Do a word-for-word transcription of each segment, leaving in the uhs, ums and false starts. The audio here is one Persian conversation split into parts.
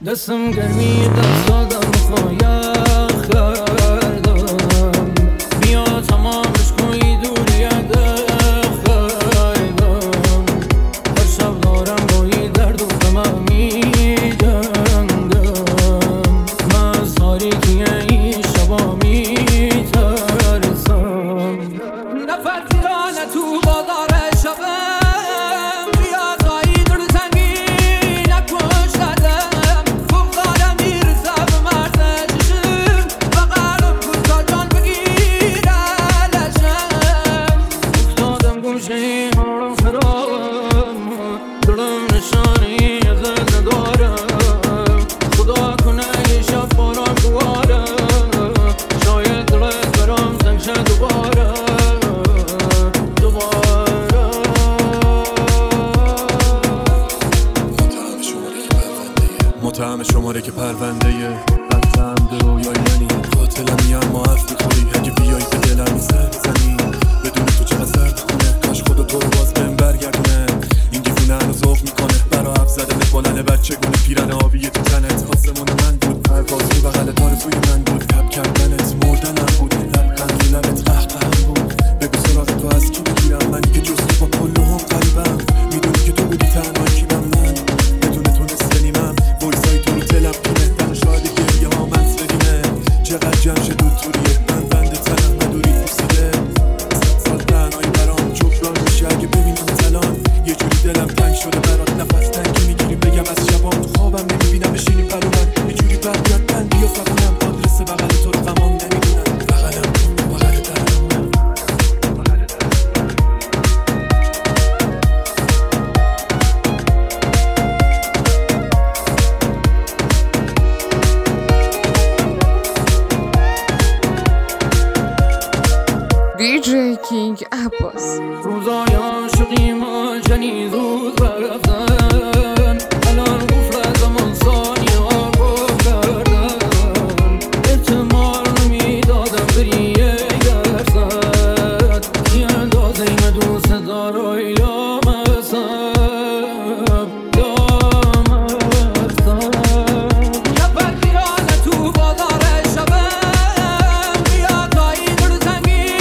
دستم گرمی دست دادم خواهی کردم بیا تمامش کنی دوری خیدم هر شب دارم بایی درد و غمم می جنگم من از تاریکی این شبا می ترسم نفرتیرانه تو بازار شبم متهم شماره که پرونده بدتم در رویای منی قاتلمی اما حرف میخوری اگه بیایی به دلم سر بزنی بدون تو چقدر سرد خونه کاش خدا تو رو باز بهم برگردونه این دیوونه هنو ذوق میکنه برا حرف زدنت بلنه بچگونه پیرن آبی تو تنت آسمون من بود پرواز رو بغل تارزوی من بود تب کردنت مردنم بود لبخند رو لبت قهقهم بود بگو سراغ تو از کی بگیرم منی که جز تو با کل هم قریبم میدونی که تو بودی تنها کیبم من بدون تو نصف نیمم ورزای تو رو دلم پینه در شاید گریه ها من سرینه چقدر جمشه دو توریه من بنده تنم ندوری پوسیده صد سال تنهایی برام جبران میشه اگه ببینم تلان یه جوری دلم تنگ شده برات نفس تنگی میگیریم بگم از شبام تو خوابم نمیبینم بشینیم برو من یه جوری برگرد بندی و فقونم آدرس بغل تو رو غمام نمیدونم بغلم بغل درم دی جی کینگ عباس روزای عاشقی ما جنی زود برفتن الان قفل زمان ثانیه ها گفت کردن احتمال نمیدادم بری یک درصد کی اندازه این دوست دارای یا مصب یا مصب نفرتیرانه تو بازار شبم بیا تایی در زنگی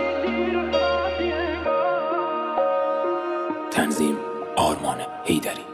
تنظیم آرمان حیدری.